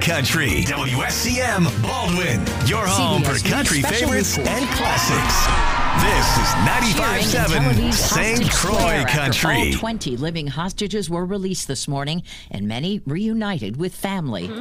Country. WSCM Baldwin. Your home for country favorites and classics. This is 95.7 St. Croix Country. All 20 living hostages were released this morning, and many reunited with family.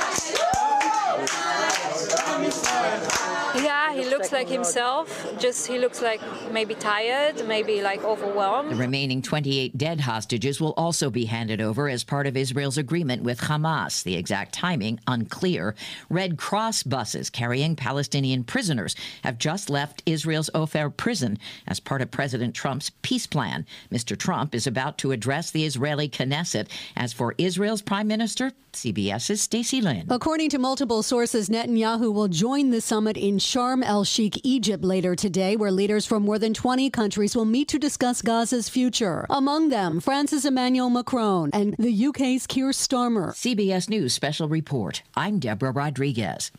Yeah, he looks like himself. He looks like maybe tired, maybe like overwhelmed. The remaining 28 dead hostages will also be handed over as part of Israel's agreement with Hamas. The exact timing unclear. Red Cross buses carrying Palestinian prisoners have just left Israel's Ofer prison as part of President Trump's peace plan. Mr. Trump is about to address the Israeli Knesset. As for Israel's prime minister, CBS's Stacey Lynn. According to multiple sources, Netanyahu will join the summit in Sharm el-Sheikh, Egypt later today, where leaders from more than 20 countries will meet to discuss Gaza's future. Among them, France's Emmanuel Macron and the UK's Keir Starmer. CBS News Special Report. I'm Deborah Rodriguez.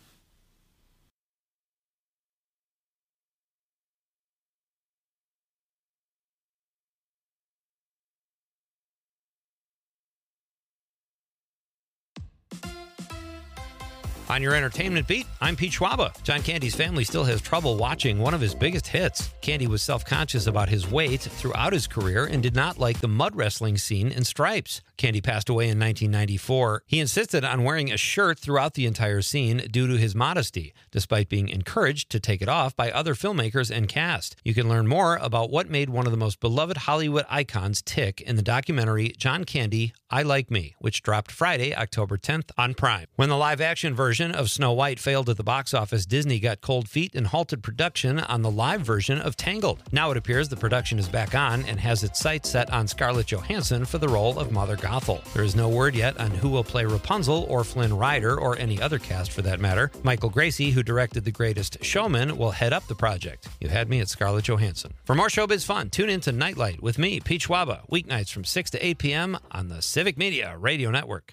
On your entertainment beat, I'm Pete Schwaba. John Candy's family still has trouble watching one of his biggest hits. Candy was self-conscious about his weight throughout his career and did not like the mud wrestling scene in Stripes. Candy passed away in 1994. He insisted on wearing a shirt throughout the entire scene due to his modesty, despite being encouraged to take it off by other filmmakers and cast. You can learn more about what made one of the most beloved Hollywood icons tick in the documentary John Candy, I Like Me, which dropped Friday, October 10th on Prime. When the live-action version of Snow White failed at the box office, Disney got cold feet and halted production on the live version of Tangled. Now it appears the production is back on and has its sights set on Scarlett Johansson for the role of Mother Gothel. There is no word yet on who will play Rapunzel or Flynn Rider or any other cast for that matter. Michael Gracie, who directed The Greatest Showman, will head up the project. You had me at Scarlett Johansson. For more showbiz fun, tune in to Nightlight with me, Pete Schwaba, weeknights from 6 to 8 p.m. on the Civic Media Radio Network.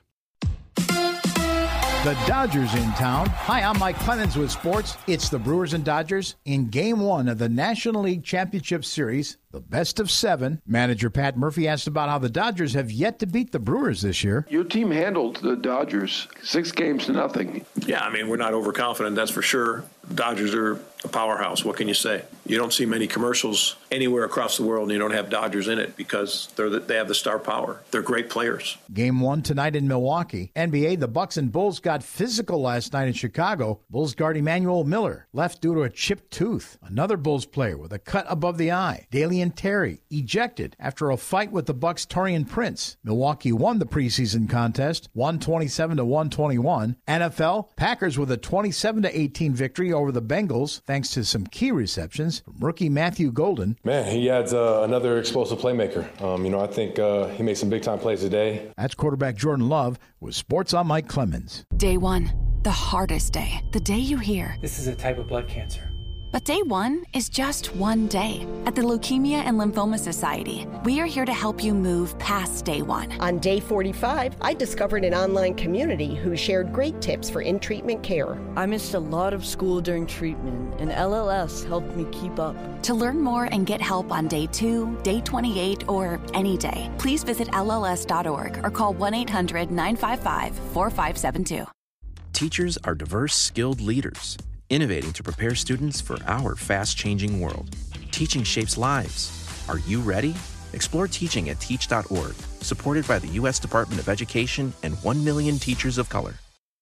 The Dodgers in town. Hi, I'm Mike Clemens with sports. It's the Brewers and Dodgers in Game 1 of the National League Championship Series, the best of 7. Manager Pat Murphy asked about how the Dodgers have yet to beat the Brewers this year. Your team handled the Dodgers 6-0. Yeah, I mean, we're not overconfident, that's for sure. Dodgers are a powerhouse. What can you say? You don't see many commercials anywhere across the world and you don't have Dodgers in it because they have the star power. They're great players. Game 1 tonight in Milwaukee. NBA, the Bucks and Bulls got physical last night in Chicago. Bulls guard Emmanuel Miller left due to a chipped tooth. Another Bulls player with a cut above the eye, Dalian Terry, ejected after a fight with the Bucks' Taurean Prince. Milwaukee won the preseason contest, 127-121. NFL, Packers with a 27-18 victory over the Bengals, thanks to some key receptions from rookie Matthew Golden. Man, he adds another explosive playmaker. I think he made some big-time plays today. That's quarterback Jordan Love with Sports on Mike Clemens. Day 1, the hardest day. The day you hear, this is a type of blood cancer. But day 1 is just one day. At the Leukemia and Lymphoma Society, we are here to help you move past day 1. On day 45, I discovered an online community who shared great tips for in-treatment care. I missed a lot of school during treatment, and LLS helped me keep up. To learn more and get help on day 2, day 28, or any day, please visit LLS.org or call 1-800-955-4572. Teachers are diverse, skilled leaders, innovating to prepare students for our fast-changing world. Teaching shapes lives. Are you ready? Explore teaching at teach.org, supported by the U.S. Department of Education and 1 million teachers of color.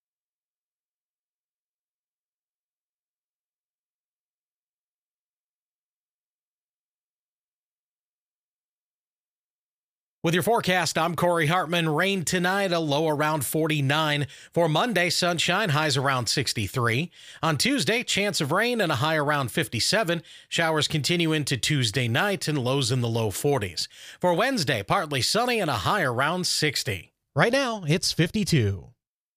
With your forecast, I'm Corey Hartman. Rain tonight, a low around 49. For Monday, sunshine, highs around 63. On Tuesday, chance of rain and a high around 57. Showers continue into Tuesday night and lows in the low 40s. For Wednesday, partly sunny and a high around 60. Right now, it's 52.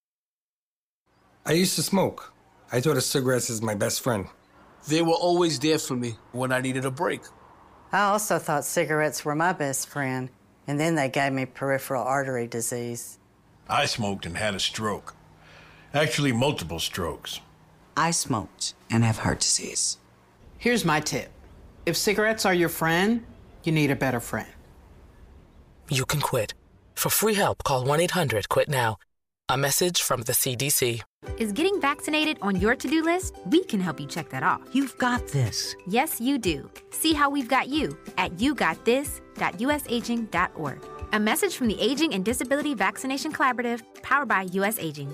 I used to smoke. I thought of cigarettes as my best friend. They were always there for me when I needed a break. I also thought cigarettes were my best friend. And then they gave me peripheral artery disease. I smoked and had a stroke. Actually, multiple strokes. I smoked and have heart disease. Here's my tip. If cigarettes are your friend, you need a better friend. You can quit. For free help, call 1-800-QUIT-NOW. A message from the CDC. Is getting vaccinated on your to-do list? We can help you check that off. You've got this. Yes, you do. See how we've got you at yougotthis.usaging.org. A message from the Aging and Disability Vaccination Collaborative, powered by U.S. Aging.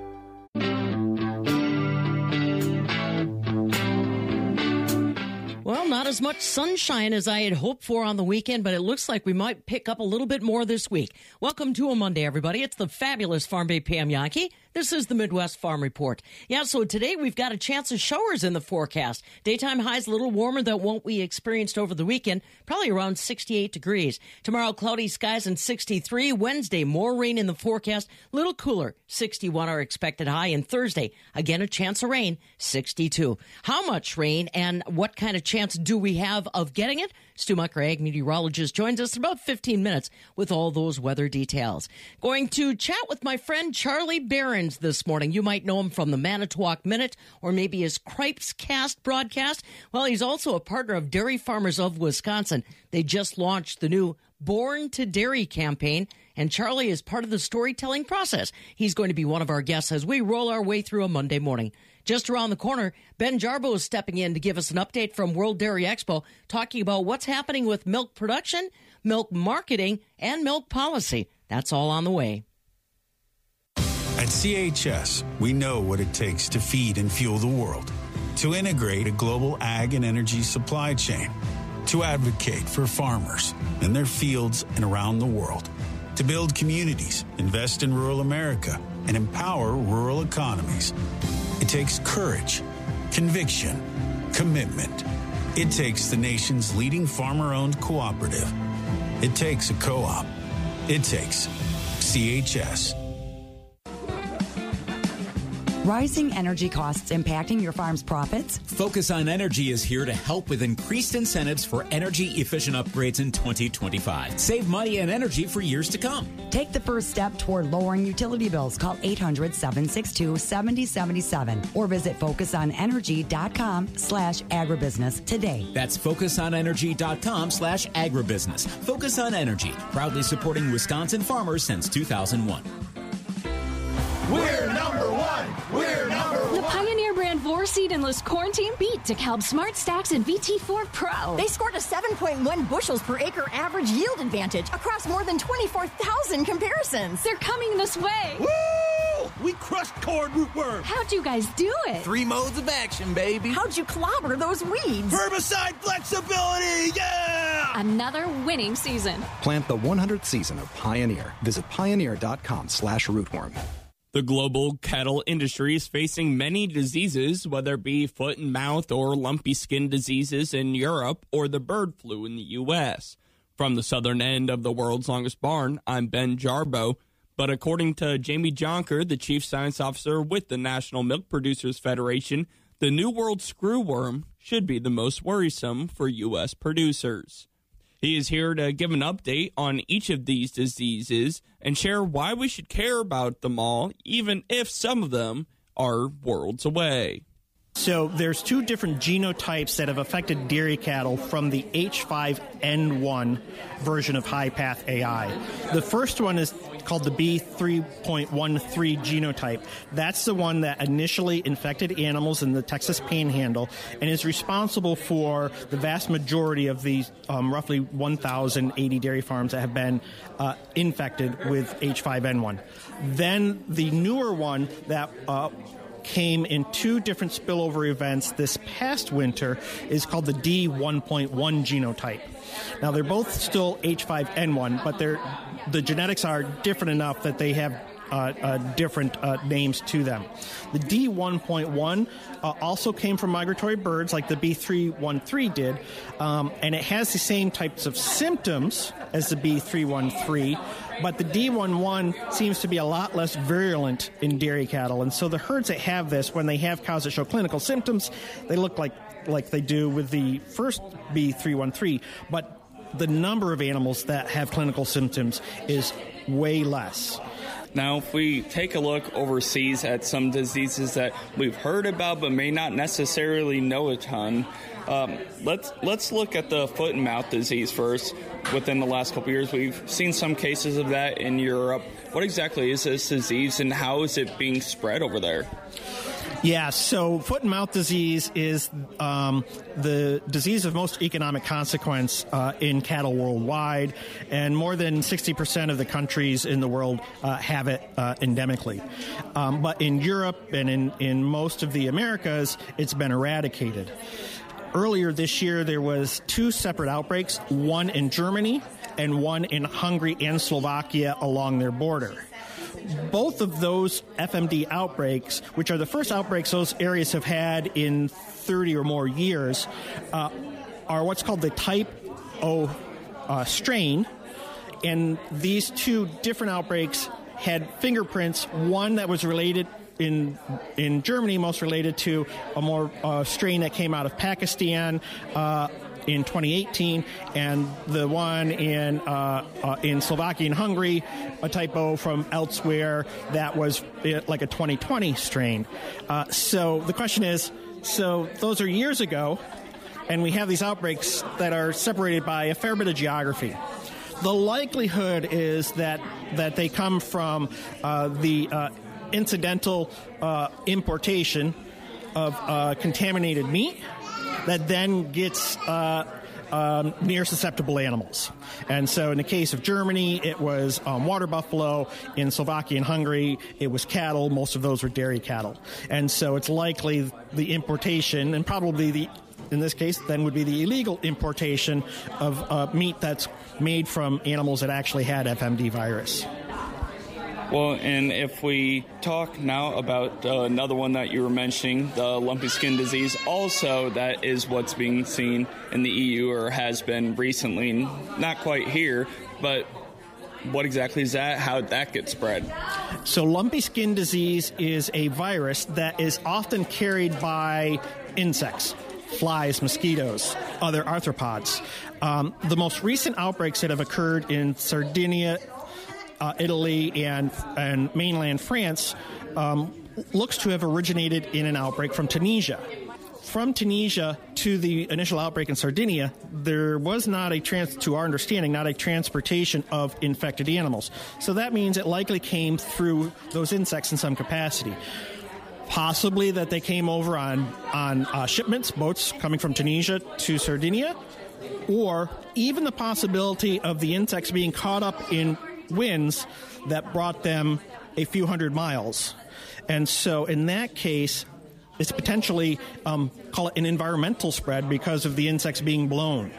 Well, not as much sunshine as I had hoped for on the weekend, but it looks like we might pick up a little bit more this week. Welcome to a Monday, everybody. It's the fabulous Farm Bay Pam Yankee. This is the Midwest Farm Report. Yeah, so today we've got a chance of showers in the forecast. Daytime highs a little warmer than what we experienced over the weekend, probably around 68 degrees. Tomorrow, cloudy skies and 63. Wednesday, more rain in the forecast, little cooler, 61 our expected high. And Thursday, again, a chance of rain, 62. How much rain and what kind of chance do we have of getting it? Stu Mucker, ag meteorologist, joins us in about 15 minutes with all those weather details. Going to chat with my friend Charlie Behrens this morning. You might know him from the Manitowoc Minute or maybe his Cripes Cast broadcast. Well, he's also a partner of Dairy Farmers of Wisconsin. They just launched the new Born to Dairy campaign, and Charlie is part of the storytelling process. He's going to be one of our guests as we roll our way through a Monday morning. Just around the corner, Ben Jarbo is stepping in to give us an update from World Dairy Expo, talking about what's happening with milk production, milk marketing, and milk policy. That's all on the way. At CHS, we know what it takes to feed and fuel the world, to integrate a global ag and energy supply chain, to advocate for farmers in their fields and around the world, to build communities, invest in rural America, and empower rural economies. It takes courage, conviction, commitment. It takes the nation's leading farmer-owned cooperative. It takes a co-op. It takes CHS. Rising energy costs impacting your farm's profits? Focus on Energy is here to help with increased incentives for energy-efficient upgrades in 2025. Save money and energy for years to come. Take the first step toward lowering utility bills. Call 800-762-7077 or visit focusonenergy.com/agribusiness today. That's focusonenergy.com/agribusiness. Focus on Energy, proudly supporting Wisconsin farmers since 2001. We're number one! We're number one! The Pioneer brand Vorseed and List corn team beat DeKalb Smart Stacks and VT4 Pro. They scored a 7.1 bushels per acre average yield advantage across more than 24,000 comparisons. They're coming this way. Woo! We crushed corn rootworm. How'd you guys do it? 3 modes of action, baby. How'd you clobber those weeds? Herbicide flexibility, yeah! Another winning season. Plant the 100th season of Pioneer. Visit pioneer.com/rootworm. The global cattle industry is facing many diseases, whether it be foot and mouth or lumpy skin diseases in Europe or the bird flu in the U.S. From the southern end of the world's longest barn, I'm Ben Jarbo. But according to Jamie Jonker, the chief science officer with the National Milk Producers Federation, the New World screwworm should be the most worrisome for U.S. producers. He is here to give an update on each of these diseases and share why we should care about them all, even if some of them are worlds away. So there's 2 different genotypes that have affected dairy cattle from the H5N1 version of high-path AI. The first one is called the B3.13 genotype. That's the one that initially infected animals in the Texas Panhandle and is responsible for the vast majority of these roughly 1,080 dairy farms that have been infected with H5N1. Then the newer one that came in 2 different spillover events this past winter is called the D1.1 genotype. Now, they're both still H5N1, but the genetics are different enough that they have different names to them. The D1.1 also came from migratory birds like the B313 did, and it has the same types of symptoms as the B313, but the D11 seems to be a lot less virulent in dairy cattle. And so the herds that have this, when they have cows that show clinical symptoms, they look like they do with the first B313, but the number of animals that have clinical symptoms is way less. Now, if we take a look overseas at some diseases that we've heard about but may not necessarily know a ton, let's look at the foot and mouth disease first. within the last couple of years. We've seen some cases of that in Europe. What exactly is this disease, and how is it being spread over there? Yeah, so foot and mouth disease is the disease of most economic consequence in cattle worldwide, and more than 60% of the countries in the world have it endemically. But in Europe and in most of the Americas, it's been eradicated. Earlier this year, there was 2 separate outbreaks, one in Germany and one in Hungary and Slovakia along their border. Both of those FMD outbreaks, which are the first outbreaks those areas have had in 30 or more years, are what's called the type O strain. And these 2 different outbreaks had fingerprints, one that was related in Germany, most related to a more strain that came out of Pakistan in 2018, and the one in Slovakia and Hungary, a type O from elsewhere that was like a 2020 strain. So the question is, so those are years ago, and we have these outbreaks that are separated by a fair bit of geography. The likelihood is that they come from the incidental importation of contaminated meat that then gets near susceptible animals. And so in the case of Germany, it was water buffalo. In Slovakia and Hungary, it was cattle. Most of those were dairy cattle. And so it's likely the importation, and probably in this case, then would be the illegal importation of meat that's made from animals that actually had FMD virus. Well, and if we talk now about another one that you were mentioning, the lumpy skin disease, also that is what's being seen in the EU or has been recently, not quite here, but what exactly is that? How did that get spread? So lumpy skin disease is a virus that is often carried by insects. Flies, mosquitoes, other arthropods. The most recent outbreaks that have occurred in Sardinia, Italy, and mainland France looks to have originated in an outbreak from Tunisia. From Tunisia to the initial outbreak in Sardinia, there was not to our understanding, not a transportation of infected animals. So that means it likely came through those insects in some capacity. Possibly that they came over on shipments, boats coming from Tunisia to Sardinia, or even the possibility of the insects being caught up in winds that brought them a few hundred miles. And so in that case, it's potentially, call it an environmental spread because of the insects being blown.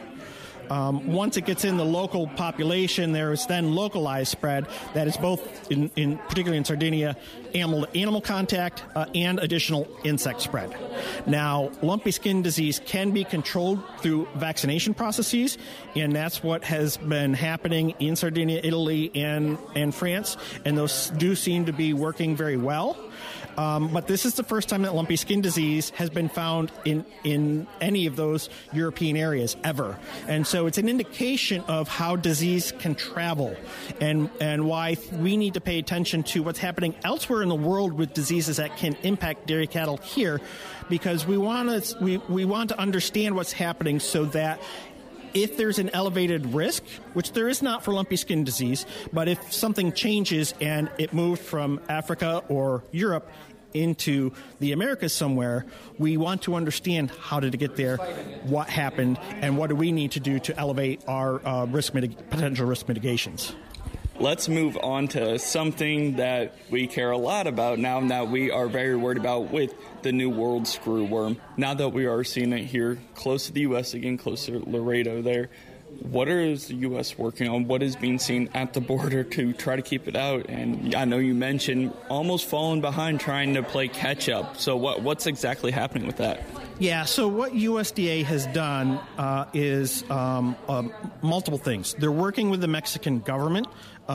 Once it gets in the local population, there is then localized spread that is both, particularly in Sardinia, animal contact and additional insect spread. Now, lumpy skin disease can be controlled through vaccination processes, and that's what has been happening in Sardinia, Italy, and France, and those do seem to be working very well. But this is the first time that lumpy skin disease has been found in any of those European areas ever. And so it's an indication of how disease can travel and why we need to pay attention to what's happening elsewhere in the world with diseases that can impact dairy cattle here, because we want to understand what's happening so that if there's an elevated risk, which there is not for lumpy skin disease, but if something changes and it moved from Africa or Europe into the Americas somewhere, we want to understand how did it get there, what happened, and what do we need to do to elevate our potential risk mitigations. Let's move on to something that we care a lot about now that we are very worried about with the New World screwworm. Now that we are seeing it here close to the U.S. again, close to Laredo there, what is the U.S. working on? What is being seen at the border to try to keep it out? And I know you mentioned almost falling behind trying to play catch up. So what's exactly happening with that? Yeah, so what USDA has done is multiple things. They're working with the Mexican government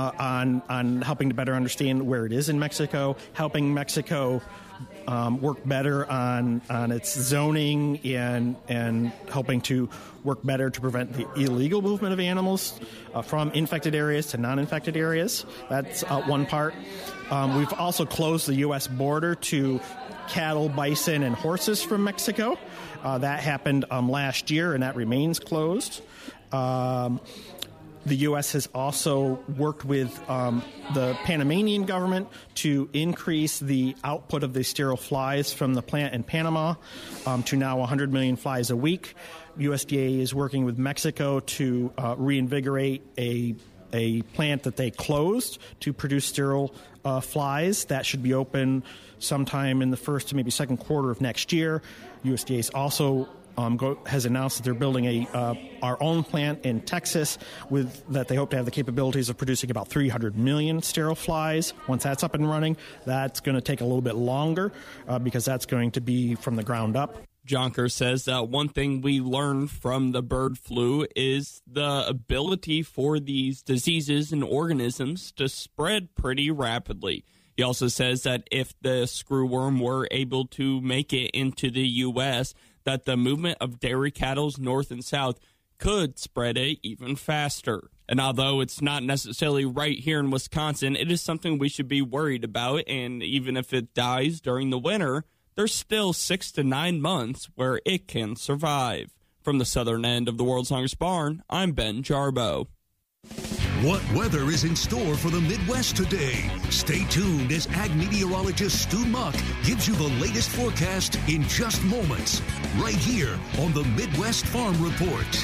on helping to better understand where it is in Mexico, helping Mexico work better on its zoning and helping to work better to prevent the illegal movement of animals from infected areas to non-infected areas. That's one part. We've also closed the U.S. border to cattle, bison, and horses from Mexico. That happened last year, and that remains closed. The U.S. has also worked with the Panamanian government to increase the output of the sterile flies from the plant in Panama to now 100 million flies a week. USDA is working with Mexico to reinvigorate a plant that they closed to produce sterile flies. That should be open sometime in the first to maybe second quarter of next year. USDA is also has announced that they're building our own plant in Texas that they hope to have the capabilities of producing about 300 million sterile flies. Once that's up and running, that's going to take a little bit longer because that's going to be from the ground up. Jonker says that one thing we learned from the bird flu is the ability for these diseases and organisms to spread pretty rapidly. He also says that if the screwworm were able to make it into the U.S., that the movement of dairy cattle north and south could spread it even faster. And although it's not necessarily right here in Wisconsin, it is something we should be worried about. And even if it dies during the winter, there's still 6 to 9 months where it can survive. From the southern end of the World's Longest Barn, I'm Ben Jarbo. What weather is in store for the Midwest today? Stay tuned as ag meteorologist Stu Muck gives you the latest forecast in just moments, right here on the Midwest Farm Report.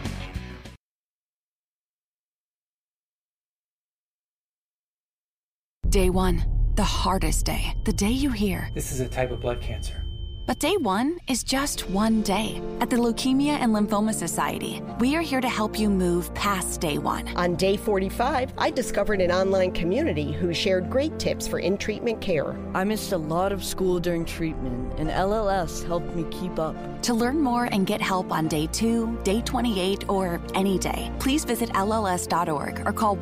Day 1, the hardest day, the day you hear. This is a type of blood cancer. But day 1 is just one day. At the Leukemia and Lymphoma Society, we are here to help you move past day 1. On day 45, I discovered an online community who shared great tips for in-treatment care. I missed a lot of school during treatment, and LLS helped me keep up. To learn more and get help on day 2, day 28, or any day, please visit LLS.org or call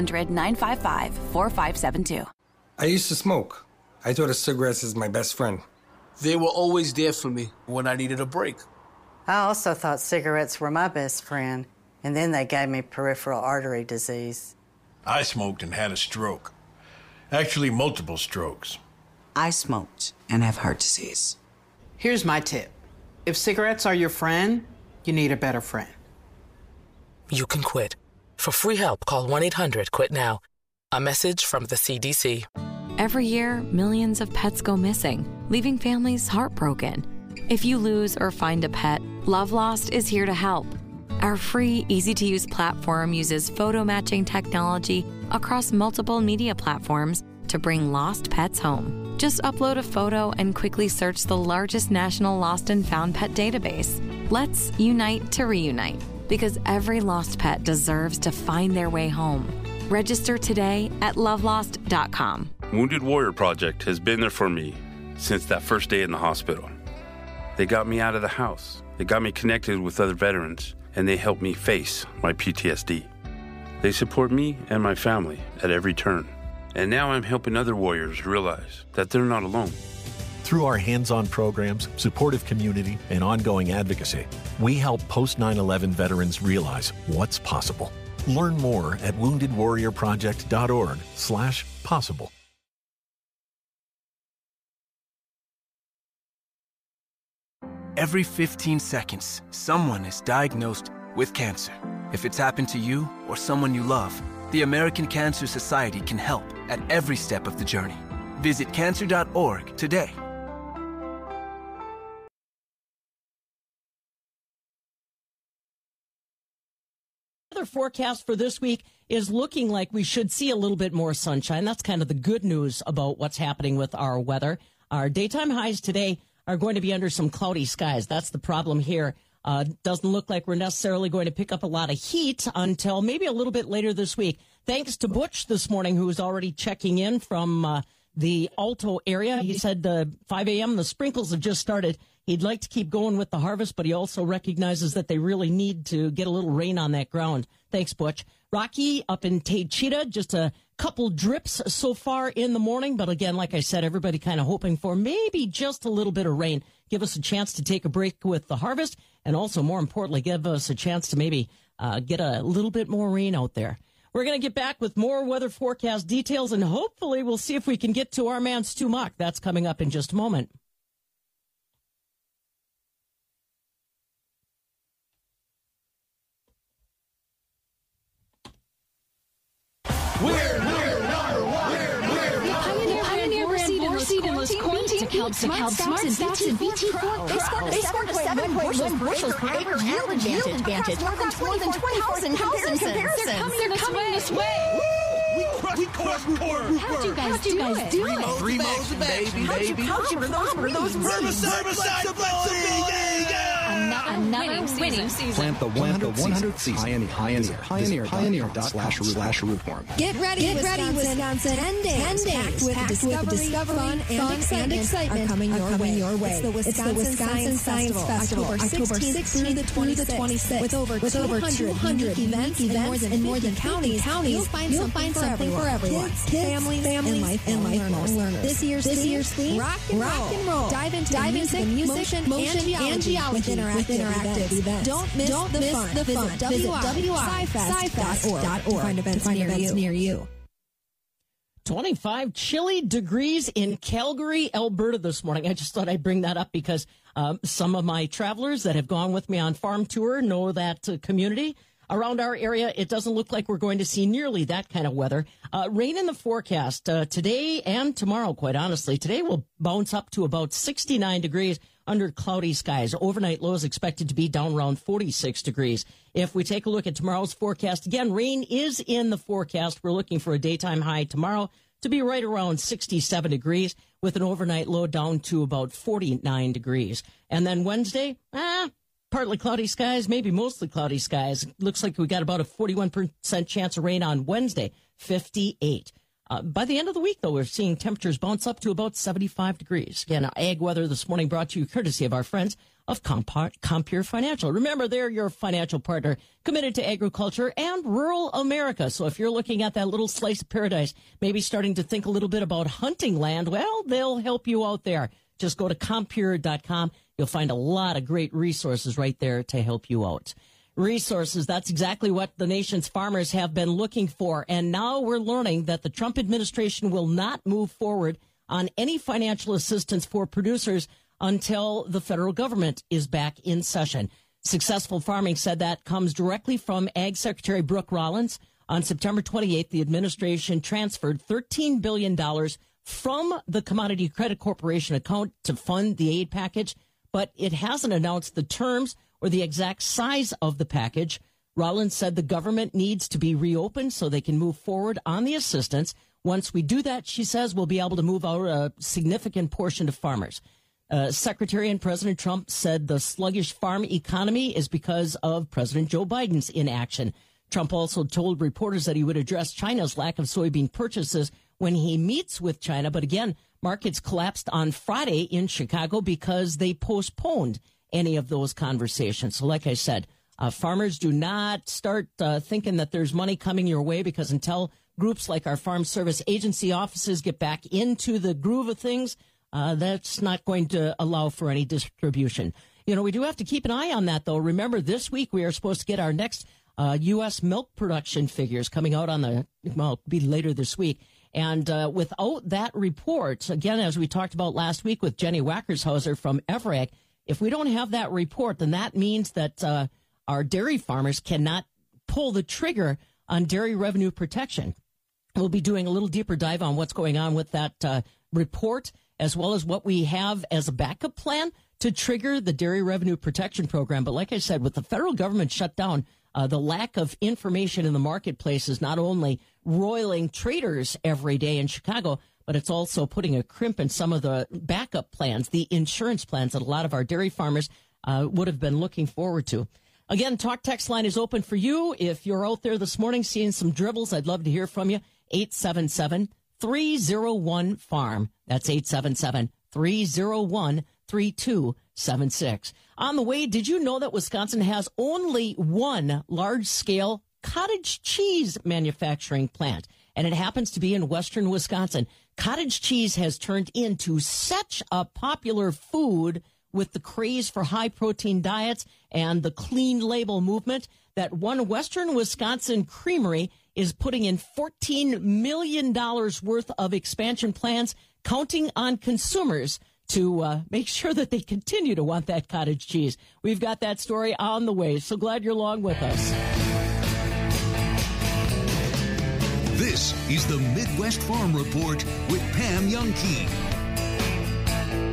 1-800-955-4572. I used to smoke. I thought of cigarettes as my best friend. They were always there for me when I needed a break. I also thought cigarettes were my best friend, and then they gave me peripheral artery disease. I smoked and had a stroke. Actually, multiple strokes. I smoked and have heart disease. Here's my tip. If cigarettes are your friend, you need a better friend. You can quit. For free help, call 1-800-QUIT-NOW. A message from the CDC. Every year, millions of pets go missing, leaving families heartbroken. If you lose or find a pet, Love Lost is here to help. Our free, easy-to-use platform uses photo matching technology across multiple media platforms to bring lost pets home. Just upload a photo and quickly search the largest national lost and found pet database. Let's unite to reunite, because every lost pet deserves to find their way home. Register today at lovelost.com. Wounded Warrior Project has been there for me since that first day in the hospital. They got me out of the house. They got me connected with other veterans, and they helped me face my PTSD. They support me and my family at every turn. And now I'm helping other warriors realize that they're not alone. Through our hands-on programs, supportive community, and ongoing advocacy, we help post-9/11 veterans realize what's possible. Learn more at woundedwarriorproject.org/possible. Every 15 seconds, someone is diagnosed with cancer. If it's happened to you or someone you love, the American Cancer Society can help at every step of the journey. Visit cancer.org today. Weather forecast for this week is looking like we should see a little bit more sunshine. That's kind of the good news about what's happening with our weather. Our daytime highs today are going to be under some cloudy skies. That's the problem here. Doesn't look like we're necessarily going to pick up a lot of heat until maybe a little bit later this week. Thanks to Butch this morning, who was already checking in from the Alto area. He said 5 a.m. the sprinkles have just started. He'd like to keep going with the harvest, but he also recognizes that they really need to get a little rain on that ground. Thanks, Butch. Rocky up in Taycheetah, just a couple drips so far in the morning. But again, like I said, everybody kind of hoping for maybe just a little bit of rain. Give us a chance to take a break with the harvest, and also, more importantly, give us a chance to maybe get a little bit more rain out there. We're going to get back with more weather forecast details, and hopefully we'll see if we can get to our man Stu Muck. That's coming up in just a moment. DeKalb Smart Stacks and VT Pro. They scored a 7.1 bushels per acre yield advantage across more than 20,000 comparisons. They're coming this way. We crushed. How'd you guys do it? Three modes of baby. How'd you cover those Herbicide flexibility. Another winning season. Plant the 100th season. Pioneer.com/rootworm. Get ready, Wisconsin. 10 days packed with discovery, fun, and excitement are coming your way. It's the Wisconsin Science Festival, October 16th through the 26th. With over 200 events in more than counties, you'll find something for everyone. Kids, families, and lifelong learners. This year's theme, rock and roll. Dive into music, motion, and geology with interactive events. Don't miss the fun. Visit wisci.org to find events near you. 25 chilly degrees in Calgary, Alberta this morning. I just thought I'd bring that up because some of my travelers that have gone with me on farm tour know that community. Around our area, it doesn't look like we're going to see nearly that kind of weather. Rain in the forecast today and tomorrow, quite honestly. Today will bounce up to about 69 degrees under cloudy skies. Overnight lows expected to be down around 46 degrees. If we take a look at tomorrow's forecast, again, rain is in the forecast. We're looking for a daytime high tomorrow to be right around 67 degrees with an overnight low down to about 49 degrees. And then Wednesday, partly cloudy skies, maybe mostly cloudy skies. Looks like we got about a 41% chance of rain on Wednesday, 58. By the end of the week, though, we're seeing temperatures bounce up to about 75 degrees. Again, ag weather this morning brought to you courtesy of our friends of Compeer Financial. Remember, they're your financial partner committed to agriculture and rural America. So if you're looking at that little slice of paradise, maybe starting to think a little bit about hunting land, well, they'll help you out there. Just go to Compeer.com. You'll find a lot of great resources right there to help you out. Resources, that's exactly what the nation's farmers have been looking for. And now we're learning that the Trump administration will not move forward on any financial assistance for producers until the federal government is back in session. Successful Farming said that comes directly from Ag Secretary Brooke Rollins. On September 28th, the administration transferred $13 billion from the Commodity Credit Corporation account to fund the aid package, but it hasn't announced the terms or the exact size of the package. Rollins said the government needs to be reopened so they can move forward on the assistance. Once we do that, she says, we'll be able to move out a significant portion to farmers. Secretary and President Trump said the sluggish farm economy is because of President Joe Biden's inaction. Trump also told reporters that he would address China's lack of soybean purchases when he meets with China. But again, markets collapsed on Friday in Chicago because they postponed any of those conversations. So like I said, farmers, do not start thinking that there's money coming your way, because until groups like our Farm Service Agency offices get back into the groove of things, that's not going to allow for any distribution. You know, we do have to keep an eye on that, though. Remember, this week we are supposed to get our next U.S. milk production figures coming out on it'll be later this week. And without that report, again, as we talked about last week with Jenny Wackershauser from EVRAG, if we don't have that report, then that means that our dairy farmers cannot pull the trigger on dairy revenue protection. We'll be doing a little deeper dive on what's going on with that report, as well as what we have as a backup plan to trigger the Dairy Revenue Protection Program. But like I said, with the federal government shut down, the lack of information in the marketplace is not only roiling traders every day in Chicago, but it's also putting a crimp in some of the backup plans, the insurance plans that a lot of our dairy farmers would have been looking forward to. Again, Talk Text line is open for you. If you're out there this morning seeing some dribbles, I'd love to hear from you. 877-301-FARM. That's 877-301-3276. On the way, did you know that Wisconsin has only one large-scale cottage cheese manufacturing plant? And it happens to be in western Wisconsin. Cottage cheese has turned into such a popular food with the craze for high-protein diets and the clean label movement that one western Wisconsin creamery is putting in $14 million worth of expansion plans, counting on consumers to make sure that they continue to want that cottage cheese. We've got that story on the way. So glad you're along with us. This is the Midwest Farm Report with Pam Youngkey.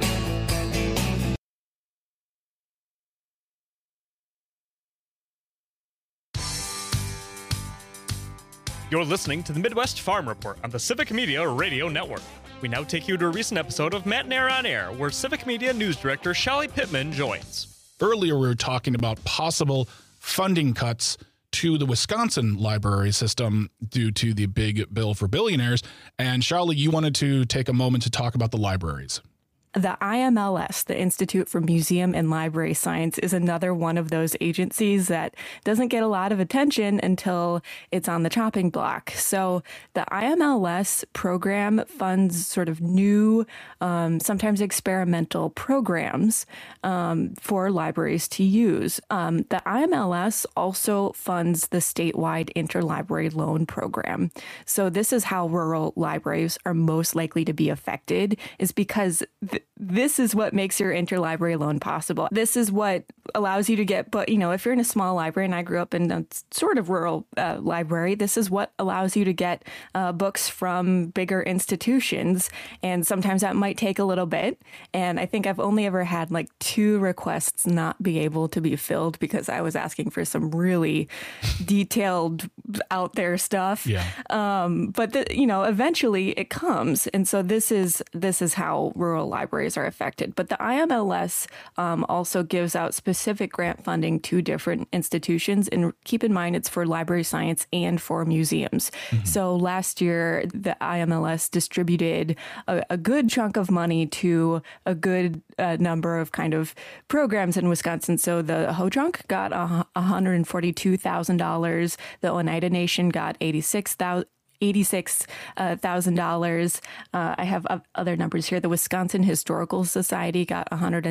You're listening to the Midwest Farm Report on the Civic Media Radio Network. We now take you to a recent episode of Matt and Aaron on Air, where Civic Media News Director Shelly Pittman joins. Earlier, we were talking about possible funding cuts to the Wisconsin library system due to the big bill for billionaires. And Charlie, you wanted to take a moment to talk about the libraries. The IMLS, the Institute for Museum and Library Science, is another one of those agencies that doesn't get a lot of attention until it's on the chopping block. So the IMLS program funds sort of new, sometimes experimental programs for libraries to use. The IMLS also funds the statewide interlibrary loan program. So this is how rural libraries are most likely to be affected, is because this is what makes your interlibrary loan possible. This is what allows you to get, but if you're in a small library, and I grew up in a sort of rural library, this is what allows you to get books from bigger institutions. And sometimes that might take a little bit. And I think I've only ever had like 2 requests not be able to be filled because I was asking for some really detailed out there stuff. Yeah. But eventually it comes. And so this is how rural libraries are affected. But the IMLS also gives out specific grant funding to different institutions. And keep in mind, it's for library science and for museums. Mm-hmm. So last year, the IMLS distributed a good chunk of money to a good number of kind of programs in Wisconsin. So the Ho-Chunk got $142,000. The Oneida Nation got $86,000. I have other numbers here. The Wisconsin Historical Society got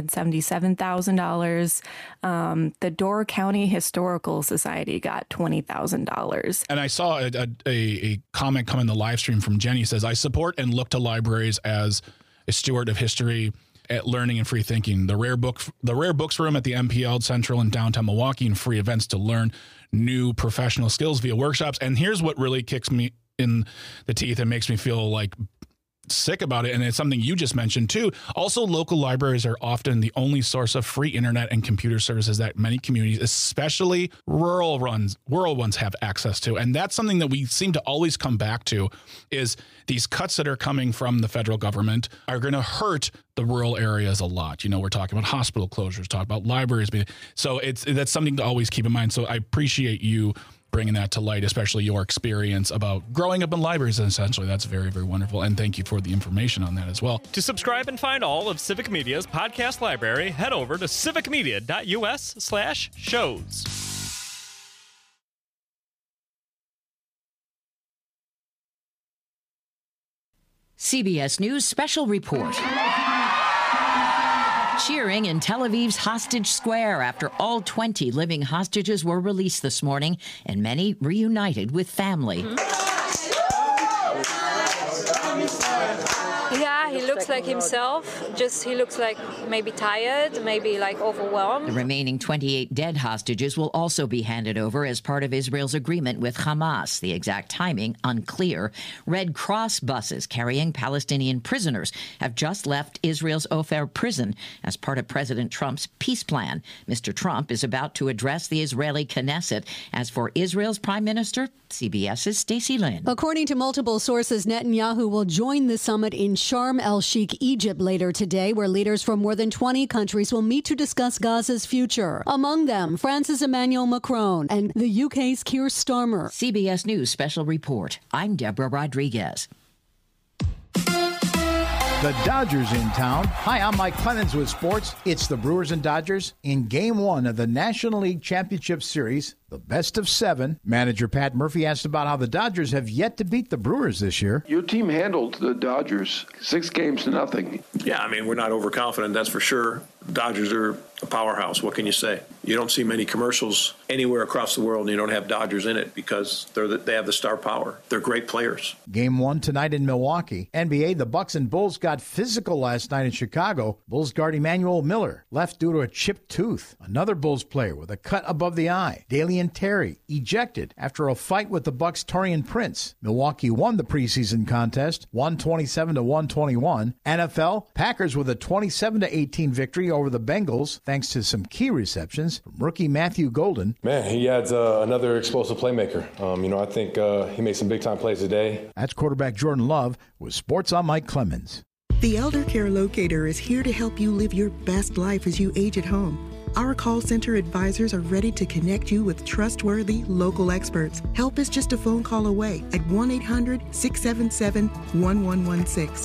$177,000. The Door County Historical Society got $20,000. And I saw a comment come in the live stream from Jenny. Says, I support and look to libraries as a steward of history, at learning and free thinking. The rare books room at the MPL Central in downtown Milwaukee, and free events to learn new professional skills via workshops. And here's what really kicks me in the teeth and makes me feel like sick about it. And it's something you just mentioned too. Also, local libraries are often the only source of free internet and computer services that many communities, especially rural ones, have access to. And that's something that we seem to always come back to, is these cuts that are coming from the federal government are going to hurt the rural areas a lot. We're talking about hospital closures, talking about libraries. So that's something to always keep in mind. So I appreciate you bringing that to light, especially your experience about growing up in libraries, essentially. That's very, very wonderful. And thank you for the information on that as well. To subscribe and find all of Civic Media's podcast library, head over to civicmedia.us/shows. CBS News Special Report. Cheering in Tel Aviv's Hostage Square after all 20 living hostages were released this morning, and many reunited with family. Yeah, he looks like himself. He looks like maybe tired, maybe like overwhelmed. The remaining 28 dead hostages will also be handed over as part of Israel's agreement with Hamas. The exact timing unclear. Red Cross buses carrying Palestinian prisoners have just left Israel's Ofer prison as part of President Trump's peace plan. Mr. Trump is about to address the Israeli Knesset. As for Israel's prime minister, CBS's Stacey Lynn. According to multiple sources, Netanyahu will join the summit in Sharm el-Sheikh, Egypt later today, where leaders from more than 20 countries will meet to discuss Gaza's future. Among them, France's Emmanuel Macron and the UK's Keir Starmer. CBS News Special Report. I'm Deborah Rodriguez. The Dodgers in town. Hi, I'm Mike Clemens with sports. It's the Brewers and Dodgers in Game 1 of the National League Championship Series, the best of 7. Manager Pat Murphy asked about how the Dodgers have yet to beat the Brewers this year. Your team handled the Dodgers 6-0. Yeah, we're not overconfident, that's for sure. Dodgers are a powerhouse. What can you say? You don't see many commercials anywhere across the world and you don't have Dodgers in it because they have the star power. They're great players. Game 1 tonight in Milwaukee. NBA, the Bucks and Bulls got physical last night in Chicago. Bulls guard Emmanuel Miller left due to a chipped tooth. Another Bulls player with a cut above the eye. Dalian Terry ejected after a fight with the Bucks' Taurean Prince. Milwaukee won the preseason contest, 127-121. NFL, Packers with a 27-18 victory over the Bengals thanks to some key receptions impressions from rookie Matthew Golden. Man, he adds another explosive playmaker. I think he made some big-time plays today. That's quarterback Jordan Love with Sports on Mike Clemens. The Elder Care Locator is here to help you live your best life as you age at home. Our call center advisors are ready to connect you with trustworthy local experts. Help is just a phone call away at 1-800-677-1116.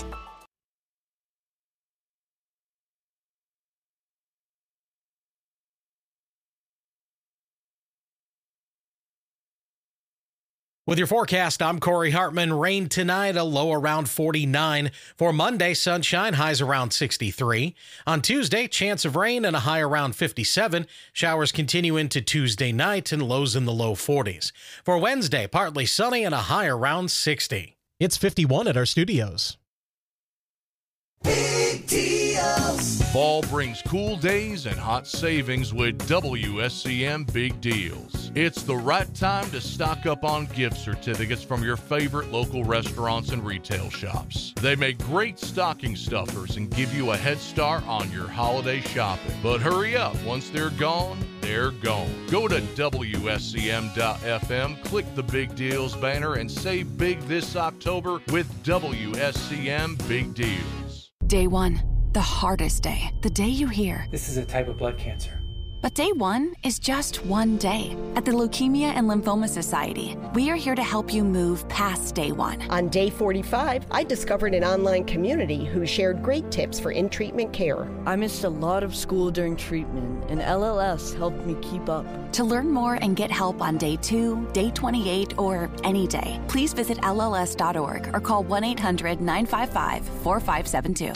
With your forecast, I'm Corey Hartman. Rain tonight, a low around 49. For Monday, sunshine, highs around 63. On Tuesday, chance of rain and a high around 57. Showers continue into Tuesday night and lows in the low 40s. For Wednesday, partly sunny and a high around 60. It's 51 at our studios. Big deals. Fall brings cool days and hot savings with WSCM Big Deals. It's the right time to stock up on gift certificates from your favorite local restaurants and retail shops. They make great stocking stuffers and give you a head start on your holiday shopping. But hurry up, once they're gone, they're gone. Go to WSCM.FM, click the Big Deals banner, and save big this October with WSCM Big Deals. Day one, the hardest day. The day you hear, "This is a type of blood cancer." But day one is just one day. At the Leukemia and Lymphoma Society, we are here to help you move past day one. On day 45, I discovered an online community who shared great tips for in-treatment care. I missed a lot of school during treatment, and LLS helped me keep up. To learn more and get help on day 2, day 28, or any day, please visit LLS.org or call 1-800-955-4572.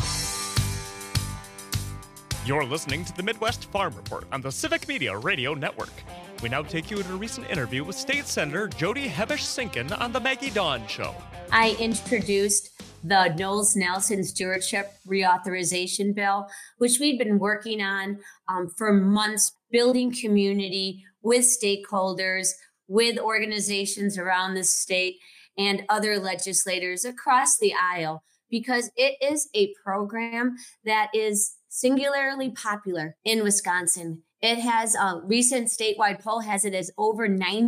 You're listening to the Midwest Farm Report on the Civic Media Radio Network. We now take you to a recent interview with State Senator Jody Hebesh-Sinken on the Maggie Dawn Show. I introduced the Knowles-Nelson Stewardship Reauthorization Bill, which we'd been working on for months, building community with stakeholders, with organizations around the state and other legislators across the aisle, because it is a program that is singularly popular in Wisconsin. It has a recent statewide poll has it as over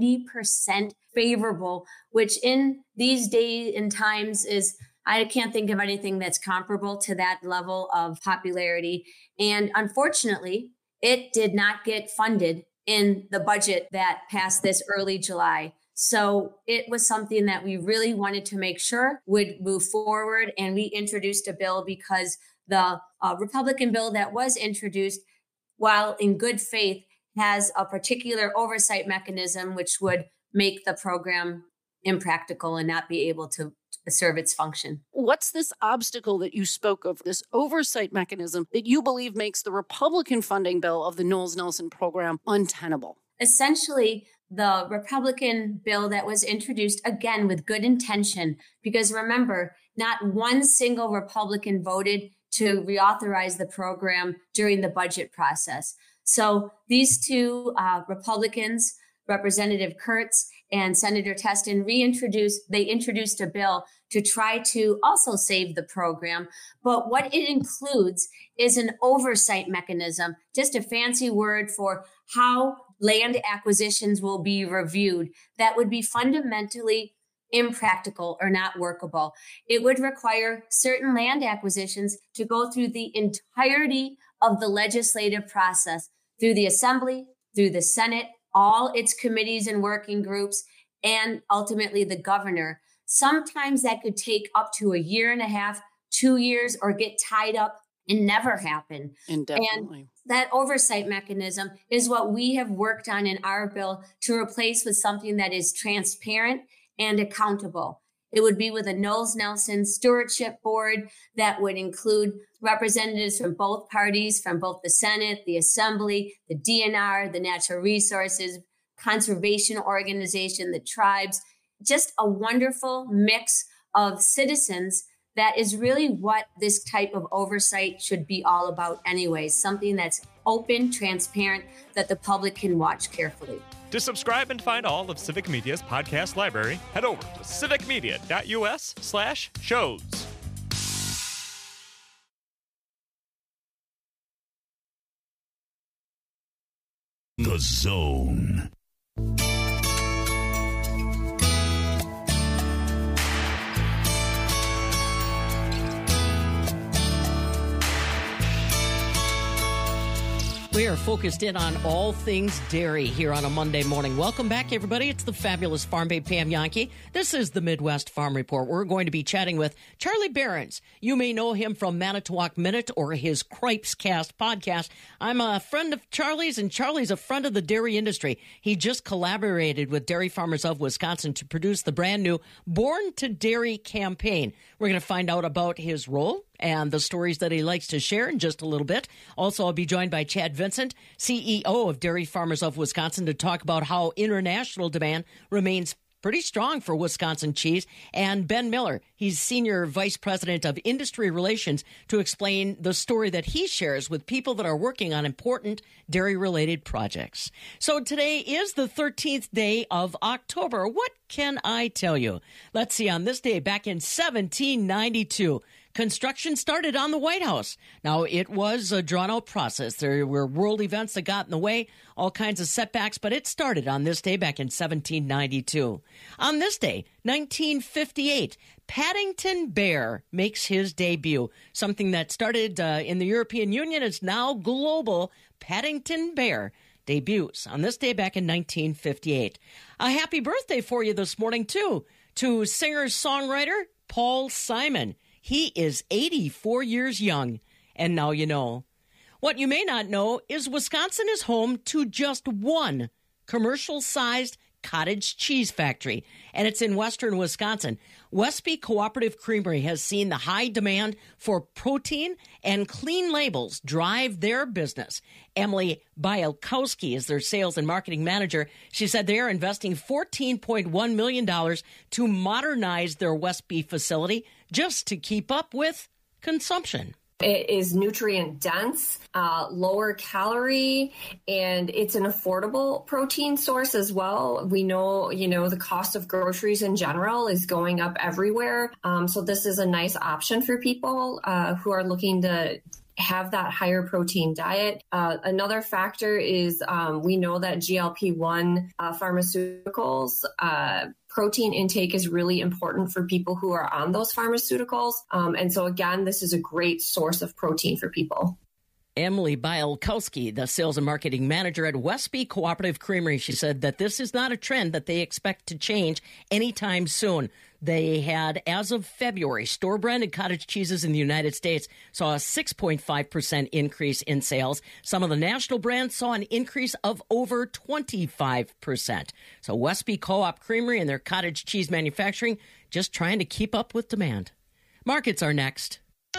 90% favorable, which in these days and times is, I can't think of anything that's comparable to that level of popularity. And unfortunately, it did not get funded in the budget that passed this early July. So it was something that we really wanted to make sure would move forward. And we introduced a bill because the Republican bill that was introduced, while in good faith, has a particular oversight mechanism which would make the program impractical and not be able to serve its function. What's this obstacle that you spoke of, this oversight mechanism that you believe makes the Republican funding bill of the Knowles-Nelson program untenable? Essentially, the Republican bill that was introduced, again, with good intention, because remember, not one single Republican voted to reauthorize the program during the budget process. So these two Republicans, Representative Kurtz and Senator Testin, introduced a bill to try to also save the program. But what it includes is an oversight mechanism, just a fancy word for how land acquisitions will be reviewed that would be fundamentally impractical or not workable. It would require certain land acquisitions to go through the entirety of the legislative process, through the Assembly, through the Senate, all its committees and working groups, and ultimately the governor. Sometimes that could take up to a year and a half, 2 years, or get tied up and never happen. Indefinitely. And that oversight mechanism is what we have worked on in our bill to replace with something that is transparent and accountable. It would be with a Knowles-Nelson Stewardship Board that would include representatives from both parties, from both the Senate, the Assembly, the DNR, the Natural Resources, Conservation Organization, the tribes, just a wonderful mix of citizens. That is really what this type of oversight should be all about anyways, something that's open, transparent, that the public can watch carefully. To subscribe and find all of Civic Media's podcast library, head over to civicmedia.us/shows. The Zone. We are focused in on all things dairy here on a Monday morning. Welcome back, everybody. It's the fabulous Farm Babe Pam Yankee. This is the Midwest Farm Report. We're going to be chatting with Charlie Behrens. You may know him from Manitowoc Minute or his Cripes Cast podcast. I'm a friend of Charlie's, and Charlie's a friend of the dairy industry. He just collaborated with Dairy Farmers of Wisconsin to produce the brand new Born to Dairy campaign. We're going to find out about his role and the stories that he likes to share in just a little bit. Also, I'll be joined by Chad Vincent, CEO of Dairy Farmers of Wisconsin, to talk about how international demand remains pretty strong for Wisconsin cheese, and Ben Miller, he's Senior Vice President of Industry Relations, to explain the story that he shares with people that are working on important dairy-related projects. So today is the 13th day of October. What can I tell you? Let's see, on this day, back in 1792, construction started on the White House. Now, it was a drawn-out process. There were world events that got in the way, all kinds of setbacks, but it started on this day back in 1792. On this day, 1958, Paddington Bear makes his debut. Something that started in the European Union is now global. Paddington Bear debuts on this day back in 1958. A happy birthday for you this morning, too, to singer-songwriter Paul Simon. He is 84 years young, and now you know. What you may not know is Wisconsin is home to just one commercial-sized cottage cheese factory, and it's in western Wisconsin. Westby Cooperative Creamery has seen the high demand for protein and clean labels drive their business. Emily Bielkowski is their sales and marketing manager. She said they are investing $14.1 million to modernize their Westby facility just to keep up with consumption. It is nutrient dense, lower calorie, and it's an affordable protein source as well. We know, the cost of groceries in general is going up everywhere. So this is a nice option for people who are looking to have that higher protein diet. Another factor is we know that GLP-1 pharmaceuticals, protein intake is really important for people who are on those pharmaceuticals. And so again, this is a great source of protein for people. Emily Bielkowski, the sales and marketing manager at Westby Cooperative Creamery, she said that this is not a trend that they expect to change anytime soon. They had, as of February, store-branded cottage cheeses in the United States saw a 6.5% increase in sales. Some of the national brands saw an increase of over 25%. So Westby Co-op Creamery and their cottage cheese manufacturing just trying to keep up with demand. Markets are next.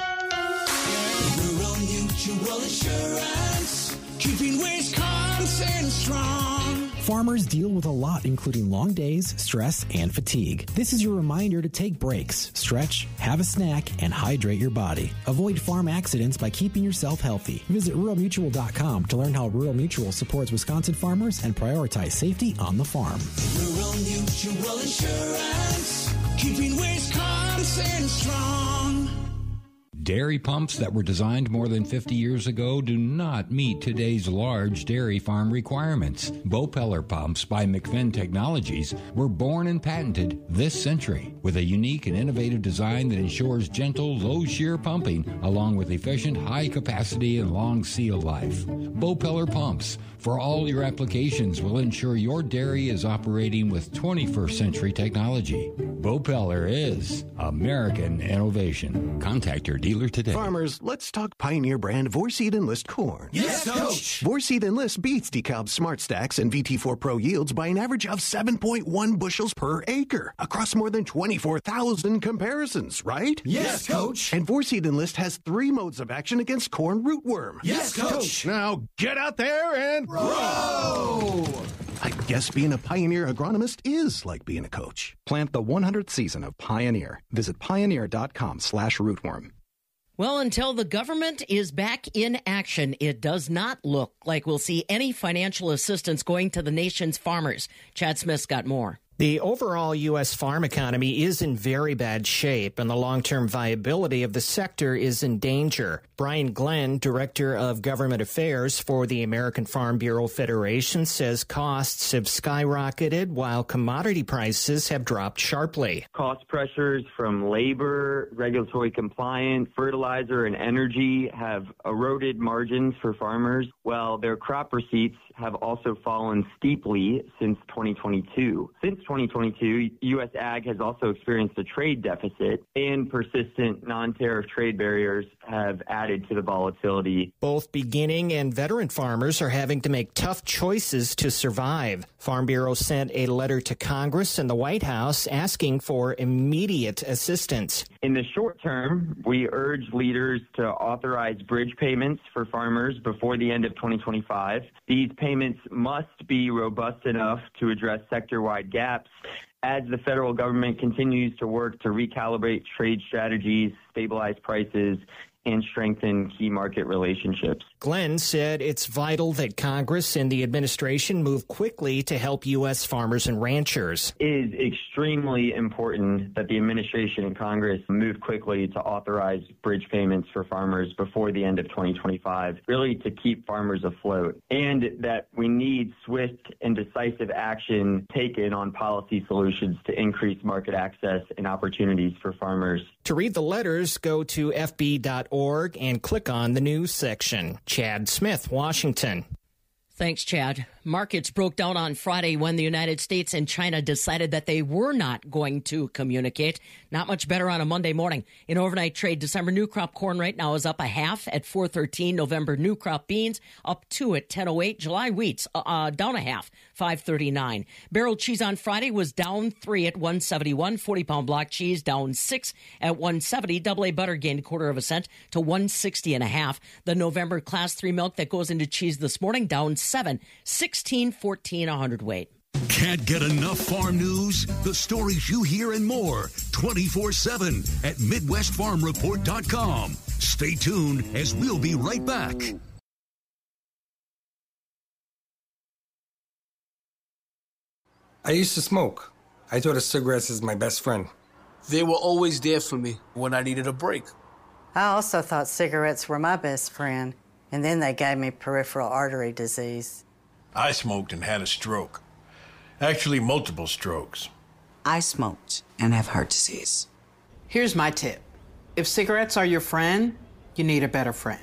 Rural Mutual Insurance, keeping Wisconsin strong. Farmers deal with a lot, including long days, stress, and fatigue. This is your reminder to take breaks, stretch, have a snack, and hydrate your body. Avoid farm accidents by keeping yourself healthy. Visit ruralmutual.com to learn how Rural Mutual supports Wisconsin farmers and prioritize safety on the farm. Rural Mutual Insurance, keeping Wisconsin strong. Dairy pumps that were designed more than 50 years ago do not meet today's large dairy farm requirements. Bopeller pumps by McFinn Technologies were born and patented this century with a unique and innovative design that ensures gentle, low-shear pumping along with efficient, high capacity and long seal life. Bopeller pumps for all your applications will ensure your dairy is operating with 21st century technology. Bopeller is American innovation. Contact your dealer today. Farmers, let's talk Pioneer brand Vorseed Enlist corn. Yes, Coach! Vorseed Enlist beats DeKalb's Smart Stacks and VT4 Pro yields by an average of 7.1 bushels per acre across more than 24,000 comparisons, right? Yes, Coach! And Vorseed Enlist has 3 modes of action against corn rootworm. Yes, Coach! Now get out there and grow! I guess being a Pioneer agronomist is like being a coach. Plant the 100th season of Pioneer. Visit pioneer.com/rootworm. Well, until the government is back in action, it does not look like we'll see any financial assistance going to the nation's farmers. Chad Smith's got more. The overall U.S. farm economy is in very bad shape, and the long-term viability of the sector is in danger. Brian Glenn, Director of Government Affairs for the American Farm Bureau Federation, says costs have skyrocketed while commodity prices have dropped sharply. Cost pressures from labor, regulatory compliance, fertilizer, and energy have eroded margins for farmers, while their crop receipts have also fallen steeply since 2022. Since 2022, U.S. ag has also experienced a trade deficit, and persistent non-tariff trade barriers have added to the volatility. Both beginning and veteran farmers are having to make tough choices to survive. Farm Bureau sent a letter to Congress and the White House asking for immediate assistance. In the short term, we urge leaders to authorize bridge payments for farmers before the end of 2025. These payments must be robust enough to address sector-wide gaps as the federal government continues to work to recalibrate trade strategies, stabilize prices, and strengthen key market relationships. Glenn said it's vital that Congress and the administration move quickly to help U.S. farmers and ranchers. It is extremely important that the administration and Congress move quickly to authorize bridge payments for farmers before the end of 2025, really to keep farmers afloat, and that we need swift and decisive action taken on policy solutions to increase market access and opportunities for farmers. To read the letters, go to fb.org and click on the news section. Chad Smith, Washington. Thanks, Chad. Markets broke down on Friday when the United States and China decided that they were not going to communicate. Not much better on a Monday morning. In overnight trade, December new crop corn right now is up a half at 4.13. November new crop beans up 2 at 10.08. July wheats down a half, 5.39. Barrel cheese on Friday was down 3 at 1.71. 40-pound block cheese down 6 at 1.70. Double A butter gained a quarter of a cent to 1.60 and a half. The November class 3 milk that goes into cheese this morning down 7, 16.14 a hundredweight. Can't get enough farm news? The stories you hear and more 24/7 at MidwestFarmReport.com. Stay tuned as we'll be right back. I used to smoke. I thought of cigarettes as my best friend. They were always there for me when I needed a break. I also thought cigarettes were my best friend, and then they gave me peripheral artery disease. I smoked and had a stroke. Actually, multiple strokes. I smoked and have heart disease. Here's my tip. If cigarettes are your friend, you need a better friend.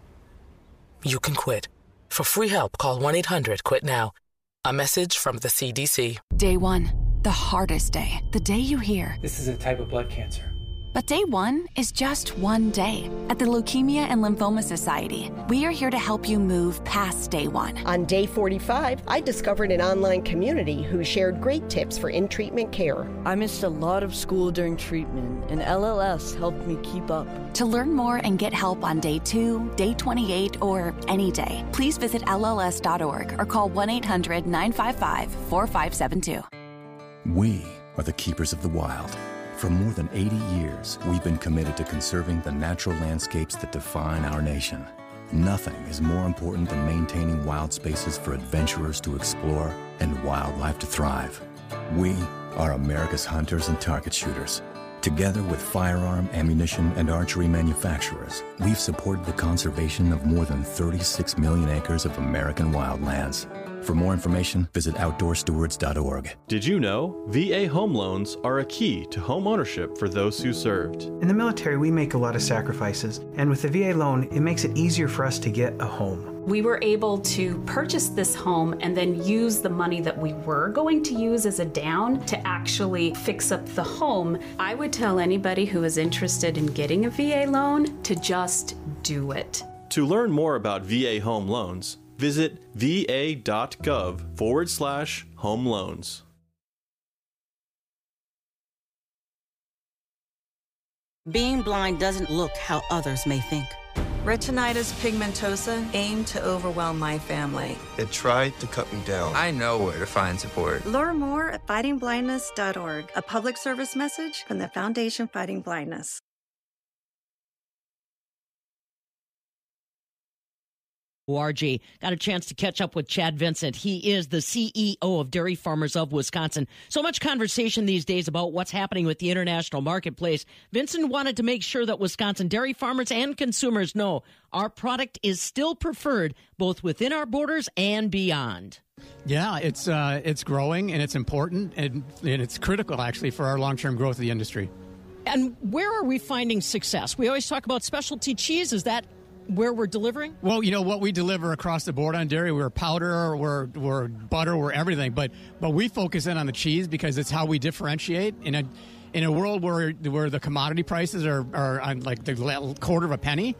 You can quit. For free help, call 1-800-QUIT-NOW. A message from the CDC. Day one, the hardest day. The day you hear, this is a type of blood cancer. But day one is just one day. At the Leukemia and Lymphoma Society, we are here to help you move past day one. On day 45, I discovered an online community who shared great tips for in-treatment care. I missed a lot of school during treatment, and LLS helped me keep up. To learn more and get help on day 2, day 28, or any day, please visit LLS.org or call 1-800-955-4572. We are the keepers of the wild. For more than 80 years, we've been committed to conserving the natural landscapes that define our nation. Nothing is more important than maintaining wild spaces for adventurers to explore and wildlife to thrive. We are America's hunters and target shooters. Together with firearm, ammunition, and archery manufacturers, we've supported the conservation of more than 36 million acres of American wildlands. For more information, visit OutdoorStewards.org. Did you know VA home loans are a key to home ownership for those who served? In the military, we make a lot of sacrifices, and with the VA loan, it makes it easier for us to get a home. We were able to purchase this home and then use the money that we were going to use as a down to actually fix up the home. I would tell anybody who is interested in getting a VA loan to just do it. To learn more about VA home loans, visit va.gov/home loans. Being blind doesn't look how others may think. Retinitis pigmentosa aimed to overwhelm my family. It tried to cut me down. I know where to find support. Learn more at fightingblindness.org, a public service message from the Foundation Fighting Blindness. ORG. Got a chance to catch up with Chad Vincent. He is the CEO of Dairy Farmers of Wisconsin. So much conversation these days about what's happening with the international marketplace. Vincent wanted to make sure that Wisconsin dairy farmers and consumers know our product is still preferred both within our borders and beyond. Yeah, it's growing and it's important and it's critical actually for our long-term growth of the industry. And where are we finding success? We always talk about specialty cheese. Is that where we're delivering? Well, you know what we deliver across the board on dairy. We're powder, we're butter, we're everything. But we focus in on the cheese because it's how we differentiate in a world where the commodity prices are on like the quarter of a penny.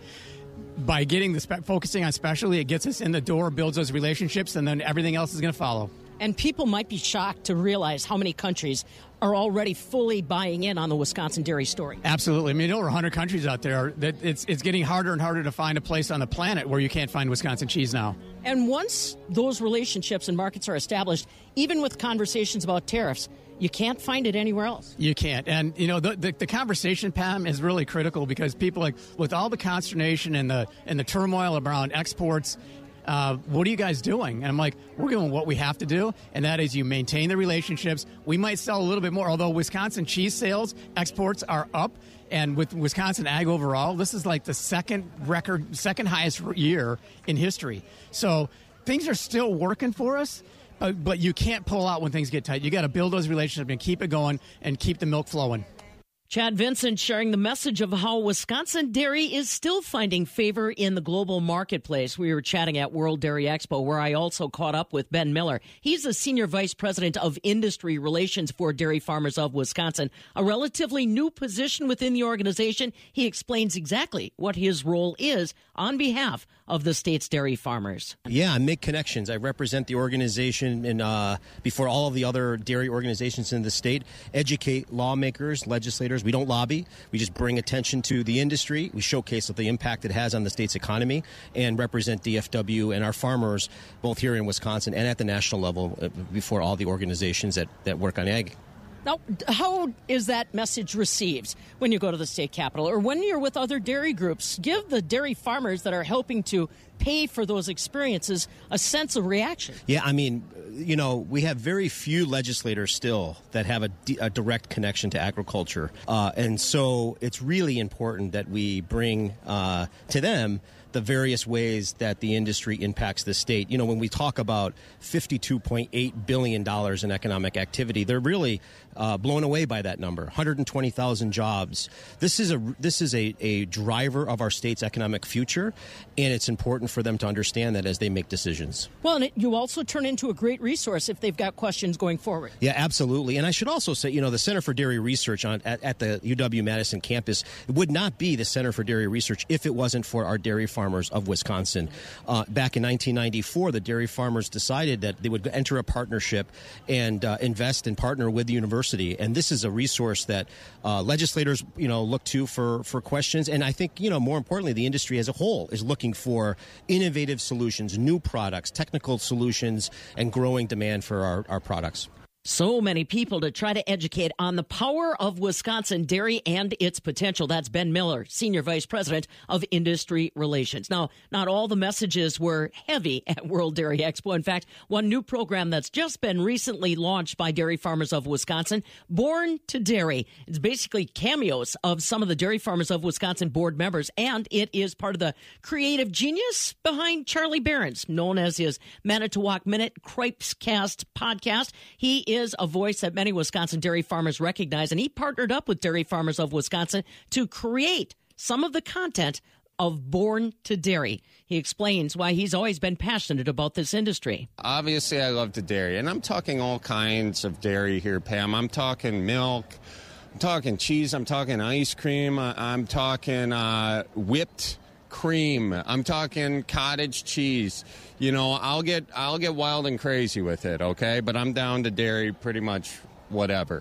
By getting focusing on specialty, it gets us in the door, builds those relationships, and then everything else is going to follow. And people might be shocked to realize how many countries are already fully buying in on the Wisconsin dairy story. Absolutely. I mean, over 100 countries out there. That it's getting harder and harder to find a place on the planet where you can't find Wisconsin cheese now. And once those relationships and markets are established, even with conversations about tariffs, you can't find it anywhere else. You can't. And, you know, the conversation, Pam, is really critical because people, like, with all the consternation and the turmoil around exports, what are you guys doing? And I'm like, we're doing what we have to do, and that is you maintain the relationships. We might sell a little bit more, although Wisconsin cheese sales, exports are up, and with Wisconsin ag overall, this is like the second highest year in history. So things are still working for us, but you can't pull out when things get tight. You got to build those relationships and keep it going and keep the milk flowing. Chad Vincent sharing the message of how Wisconsin dairy is still finding favor in the global marketplace. We were chatting at World Dairy Expo, where I also caught up with Ben Miller. He's the Senior Vice President of Industry Relations for Dairy Farmers of Wisconsin, a relatively new position within the organization. He explains exactly what his role is on behalf of the state's dairy farmers. Yeah, I make connections. I represent the organization and before all of the other dairy organizations in the state, educate lawmakers, legislators. We don't lobby. We just bring attention to the industry. We showcase the impact it has on the state's economy and represent DFW and our farmers both here in Wisconsin and at the national level before all the organizations that work on ag. Now, how is that message received when you go to the state capitol or when you're with other dairy groups? Give the dairy farmers that are helping to pay for those experiences a sense of reaction. Yeah, I mean, you know, we have very few legislators still that have a direct connection to agriculture. And so it's really important that we bring to them the various ways that the industry impacts the state. You know, when we talk about $52.8 billion in economic activity, they're really blown away by that number. 120,000 jobs. This is a driver of our state's economic future, and it's important for them to understand that as they make decisions. Well, and you also turn into a great resource if they've got questions going forward. Yeah, absolutely. And I should also say, you know, the Center for Dairy Research at the UW-Madison campus would not be the Center for Dairy Research if it wasn't for our dairy farmers of Wisconsin. Back in 1994, the dairy farmers decided that they would enter a partnership and invest and partner with the university. And this is a resource that legislators, you know, look to for questions. And I think, you know, more importantly, the industry as a whole is looking for innovative solutions, new products, technical solutions, and growing demand for our products. So many people to try to educate on the power of Wisconsin dairy and its potential. That's Ben Miller, Senior Vice President of Industry Relations. Now, not all the messages were heavy at World Dairy Expo. In fact, one new program that's just been recently launched by Dairy Farmers of Wisconsin, Born to Dairy. It's basically cameos of some of the Dairy Farmers of Wisconsin board members, and it is part of the creative genius behind Charlie Behrens, known as his Manitowoc Minute Cripescast podcast. He is a voice that many Wisconsin dairy farmers recognize, and he partnered up with Dairy Farmers of Wisconsin to create some of the content of Born to Dairy. He explains why he's always been passionate about this industry. Obviously, I love the dairy, and I'm talking all kinds of dairy here, Pam. I'm talking milk, I'm talking cheese, I'm talking ice cream, I'm talking whipped cream, I'm talking cottage cheese. You know, I'll get wild and crazy with it, okay? But I'm down to dairy pretty much whatever.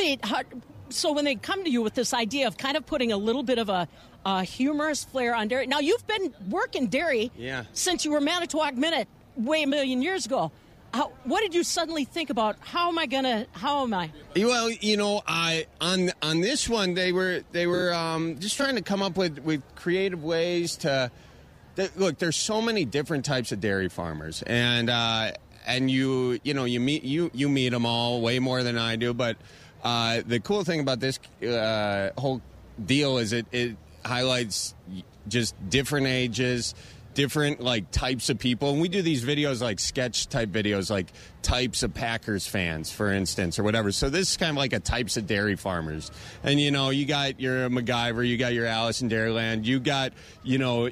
So when they come to you with this idea of kind of putting a little bit of a humorous flair on dairy. Now, you've been working dairy since you were Manitowoc Minute way a million years ago. What did you suddenly think about? How am I? Well, you know, on this one, they were just trying to come up with creative ways to look, there's so many different types of dairy farmers, and you meet them all way more than I do. But the cool thing about this whole deal is it highlights just different ages, different like types of people. And we do these videos like sketch type videos, like types of Packers fans, for instance, or whatever. So this is kind of like a types of dairy farmers. And, you got your MacGyver, you got your Alice in Dairyland, you got, your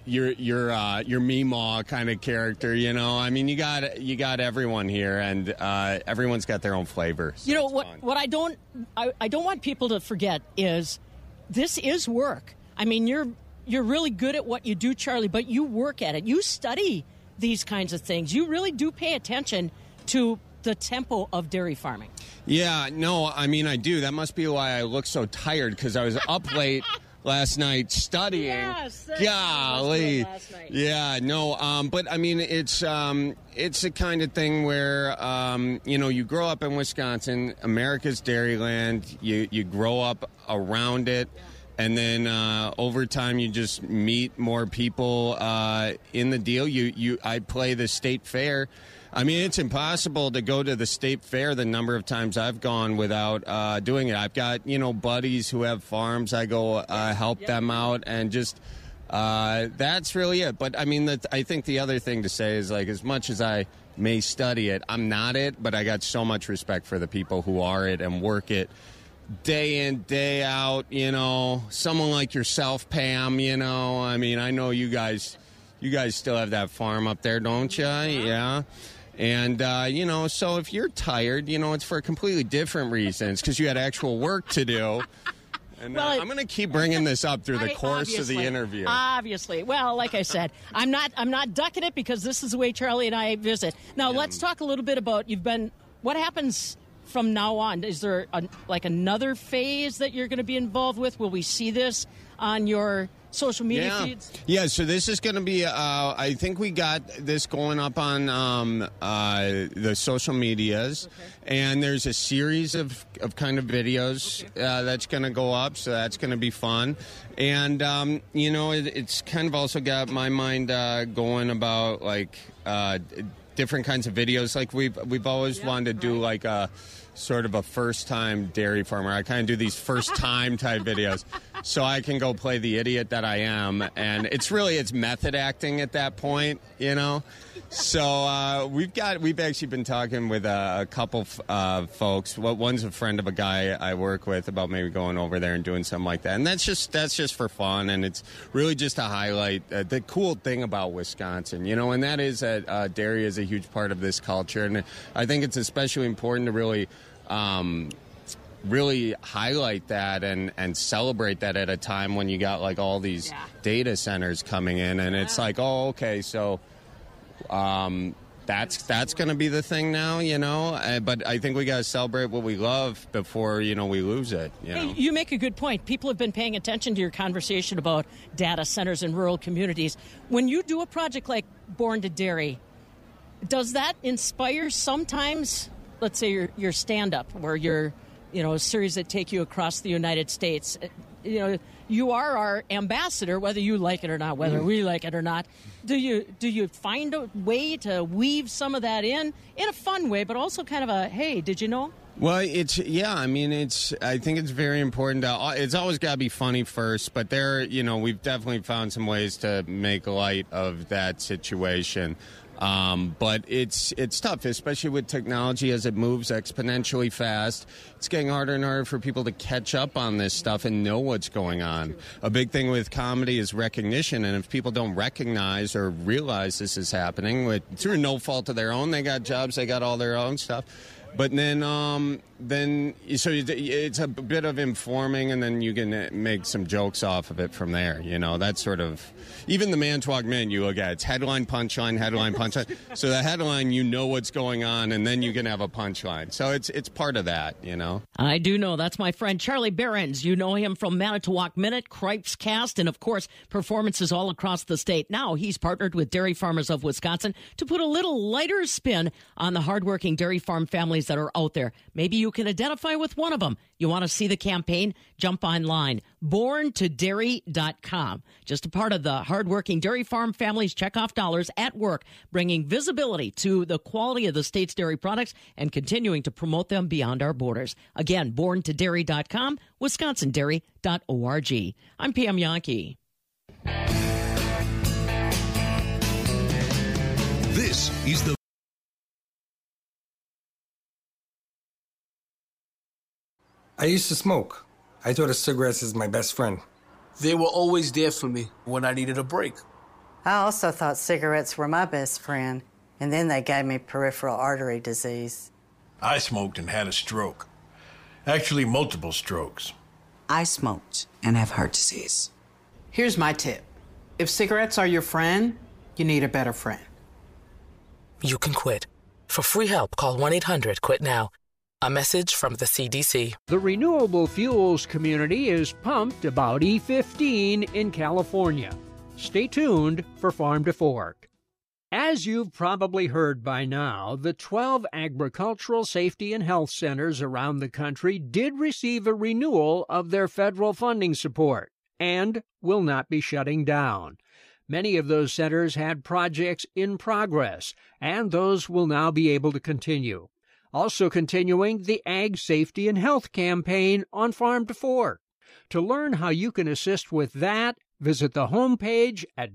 Meemaw kind of character, I mean, you got everyone here, and everyone's got their own flavor. So what I don't want people to forget is this is work. I mean, you're really good at what you do, Charlie, but you work at it. You study these kinds of things. You really do pay attention to the tempo of dairy farming. Yeah, no, I mean, I do. That must be why I look so tired, because I was up late last night studying. Yes, golly. Last night. Yeah, no, but I mean, it's a kind of thing where, you grow up in Wisconsin, America's Dairyland, you grow up around it. Yeah. And then over time, you just meet more people in the deal. I play the state fair. I mean, it's impossible to go to the state fair the number of times I've gone without doing it. I've got, buddies who have farms. I go help them out, and just that's really it. But I mean, I think the other thing to say is, like, as much as I may study it, I'm not it, but I got so much respect for the people who are it and work it day in, day out, someone like yourself, Pam, I mean, I know you guys still have that farm up there, don't you? Yeah. And, so if you're tired, it's for completely different reasons, because you had actual work to do. And I'm going to keep bringing this up through the course of the interview. Obviously. Well, like I said, I'm not ducking it, because this is the way Charlie and I visit. Now, let's talk a little bit about what happens from now on. Is there another phase that you're going to be involved with? Will we see this on your social media feeds? Yeah, so this is going to be, I think we got this going up on the social medias. Okay. And there's a series of kind of videos that's going to go up, so that's going to be fun. And, it's kind of also got my mind going about, like, different kinds of videos. Like we've always wanted to do like a sort of a first-time dairy farmer. I kind of do these first-time type videos, so I can go play the idiot that I am. And it's method acting at that point, So we've actually been talking with a couple folks. One's a friend of a guy I work with about maybe going over there and doing something like that. And that's just for fun, and it's really just to highlight the cool thing about Wisconsin, and that is that dairy is a huge part of this culture. And I think it's especially important to really highlight that and celebrate that at a time when you got like all these data centers coming in, and it's like, oh, okay, so that's going to be the thing now, but I think we got to celebrate what we love before, we lose it. Hey, you make a good point. People have been paying attention to your conversation about data centers in rural communities. When you do a project like Born to Dairy, does that inspire sometimes, let's say your stand-up, where you're, a series that take you across the United States, you are our ambassador, whether you like it or not, whether we like it or not. Do you find a way to weave some of that in a fun way, but also kind of a, hey, did you know? Well, I think it's very important it's always got to be funny first, but we've definitely found some ways to make light of that situation. But it's tough, especially with technology as it moves exponentially fast. It's getting harder and harder for people to catch up on this stuff and know what's going on. A big thing with comedy is recognition, and if people don't recognize or realize this is happening, through no fault of their own, they got jobs, they got all their own stuff. But then so it's a bit of informing, and then you can make some jokes off of it from there. That's sort of, even the Manitowoc Minute you look at, it's headline, punchline, headline, punchline. So the headline, what's going on, and then you can have a punchline. So it's part of that, I do know. That's my friend Charlie Behrens. You know him from Manitowoc Minute, Cripes Cast, and of course, performances all across the state. Now he's partnered with Dairy Farmers of Wisconsin to put a little lighter spin on the hardworking dairy farm families families that are out there. Maybe you can identify with one of them. You want to see the campaign? Jump online. BornToDairy.com. Just a part of the hardworking dairy farm families check off dollars at work, bringing visibility to the quality of the state's dairy products and continuing to promote them beyond our borders. Again, BornToDairy.com, WisconsinDairy.org. I'm Pam Jahnke. This is the I used to smoke. I thought of cigarettes as my best friend. They were always there for me when I needed a break. I also thought cigarettes were my best friend, and then they gave me peripheral artery disease. I smoked and had a stroke. Actually, multiple strokes. I smoked and have heart disease. Here's my tip. If cigarettes are your friend, you need a better friend. You can quit. For free help, call 1-800-QUIT-NOW. A message from the CDC. The renewable fuels community is pumped about E15 in California. Stay tuned for Farm to Fork. As you've probably heard by now, the 12 agricultural safety and health centers around the country did receive a renewal of their federal funding support and will not be shutting down. Many of those centers had projects in progress, and those will now be able to continue. Also continuing the Ag Safety and Health campaign on Farm to Fork. To learn how you can assist with that, visit the homepage at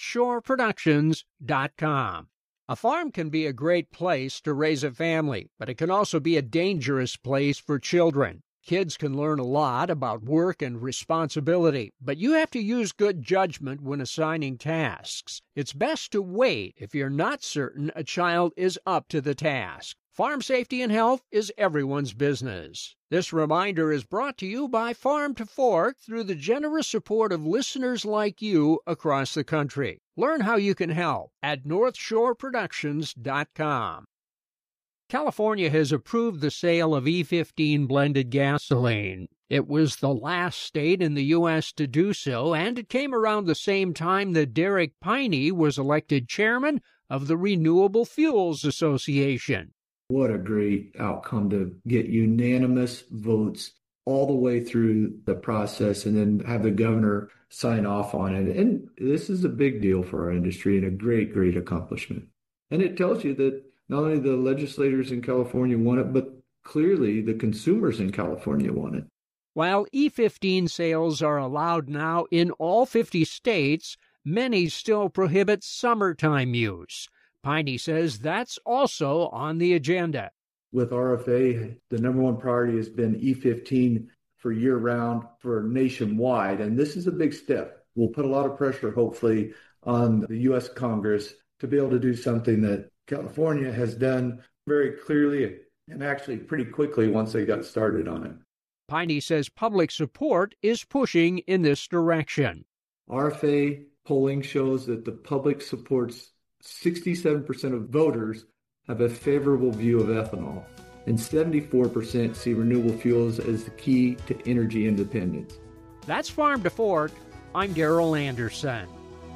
northshoreproductions.com. A farm can be a great place to raise a family, but it can also be a dangerous place for children. Kids can learn a lot about work and responsibility, but you have to use good judgment when assigning tasks. It's best to wait if you're not certain a child is up to the task. Farm safety and health is everyone's business. This reminder is brought to you by Farm to Fork through the generous support of listeners like you across the country. Learn how you can help at northshoreproductions.com. California has approved the sale of E15 blended gasoline. It was the last state in the U.S. to do so, and it came around the same time that Derek Piney was elected chairman of the Renewable Fuels Association. What a great outcome to get unanimous votes all the way through the process and then have the governor sign off on it. And this is a big deal for our industry and a great, great accomplishment. And it tells you that not only the legislators in California want it, but clearly the consumers in California want it. While E15 sales are allowed now in all 50 states, many still prohibit summertime use. Piney says that's also on the agenda. With RFA, the number one priority has been E15 for year-round for nationwide, and this is a big step. We'll put a lot of pressure, hopefully, on the U.S. Congress to be able to do something that California has done very clearly and actually pretty quickly once they got started on it. Piney says public support is pushing in this direction. RFA polling shows that the public supports 67% of voters have a favorable view of ethanol, and 74% see renewable fuels as the key to energy independence. That's Farm to Fork. I'm Darrell Anderson.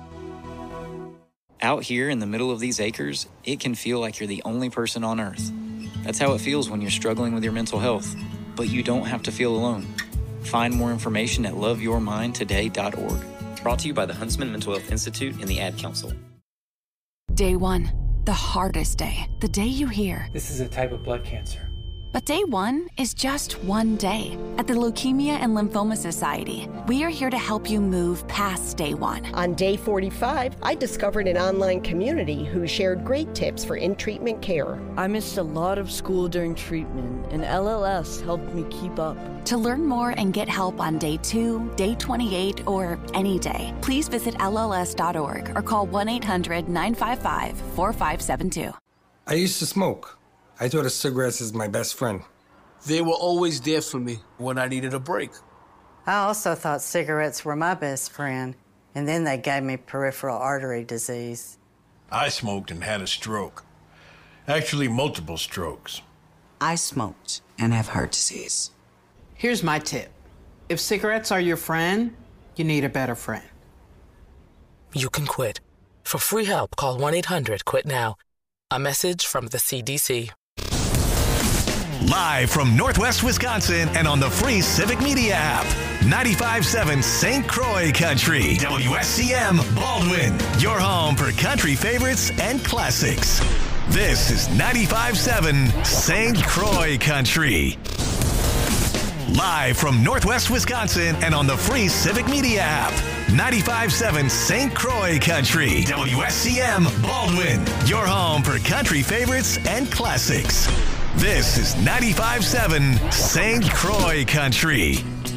Out here in the middle of these acres, it can feel like you're the only person on Earth. That's how it feels when you're struggling with your mental health. But you don't have to feel alone. Find more information at loveyourmindtoday.org. Brought to you by the Huntsman Mental Health Institute and the Ad Council. Day one, the hardest day. The day you hear, "This is a type of blood cancer." But day one is just one day. At the Leukemia and Lymphoma Society, we are here to help you move past day one. On day 45, I discovered an online community who shared great tips for in-treatment care. I missed a lot of school during treatment, and LLS helped me keep up. To learn more and get help on day 2, day 28, or any day, please visit LLS.org or call 1-800-955-4572. I used to smoke. I thought of cigarettes as my best friend. They were always there for me when I needed a break. I also thought cigarettes were my best friend, and then they gave me peripheral artery disease. I smoked and had a stroke. Actually, multiple strokes. I smoked and have heart disease. Here's my tip. If cigarettes are your friend, you need a better friend. You can quit. For free help, call 1-800-QUIT-NOW. A message from the CDC. Live from Northwest Wisconsin and on the free Civic Media app. 95.7 St. Croix Country. WSCM Baldwin. Your home for country favorites and classics. This is 95.7 St. Croix Country. Live from Northwest Wisconsin and on the free Civic Media app. 95.7 St. Croix Country. WSCM Baldwin. Your home for country favorites and classics. This is 95.7 St. Croix Country.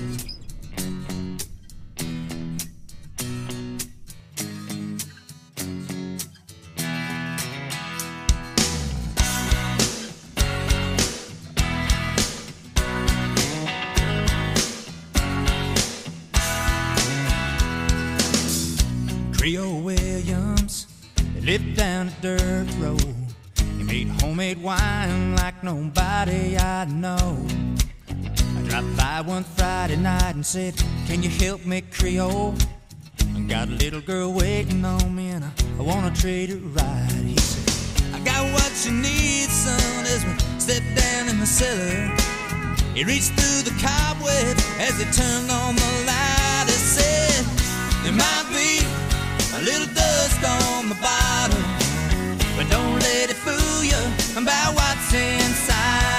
Creole Williams lived down a dirt road. He made homemade wine like nobody I know. I dropped by one Friday night and said, "Can you help me, Creole? I got a little girl waiting on me and I wanna treat her right." He said, "I got what you need, son," as we stepped down in the cellar. He reached through the cobwebs as he turned on the light. He said, "There might be a little dust on the bottom,